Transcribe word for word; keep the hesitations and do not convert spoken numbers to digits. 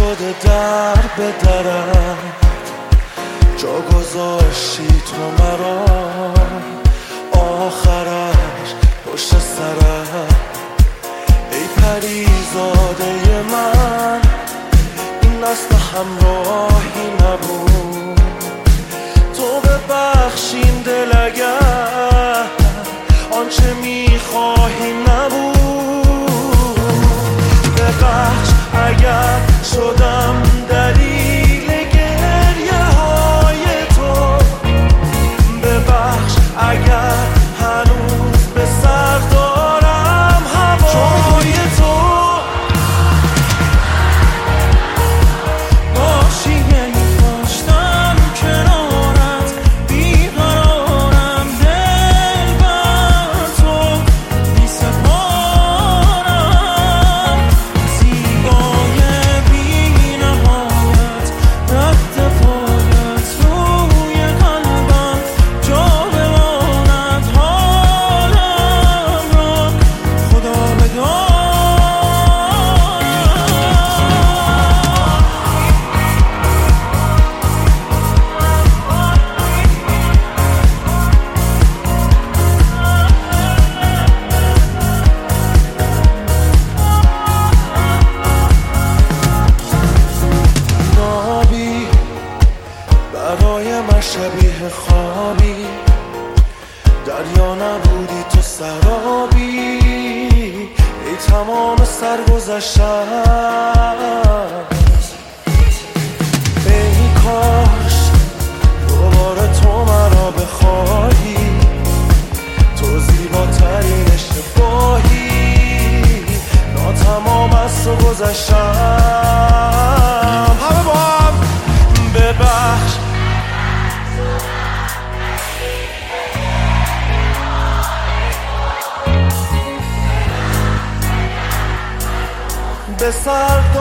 شده در به درم، جا گذاشتی تو مرا، آخرش پشت سرم. ای پریزاده من، این اصل همراهی نبود. تو ببخشین دل اگر آنچه میخواهی نبود. ببخش اگر شدم دلیل گریه های تو، ببخش اگر هنوز به سر دارم هوای تو. باشی یعنی داشتم کنارت، بیقرارم دل بر تو بی سپارم. زیبای بی نهایت رفت پایت روی قلبم، جا بماند حالم را خدا بدان. نابی برای من شبیه خوابی، دریا نبودی تو سرابی. ای تمام سرگذشتم، ای کاش دوباره تو مرا بخواهی. تو زیباترین اشتباهی، ناتمام از تو گذشتم. همه با هم ببخش به سر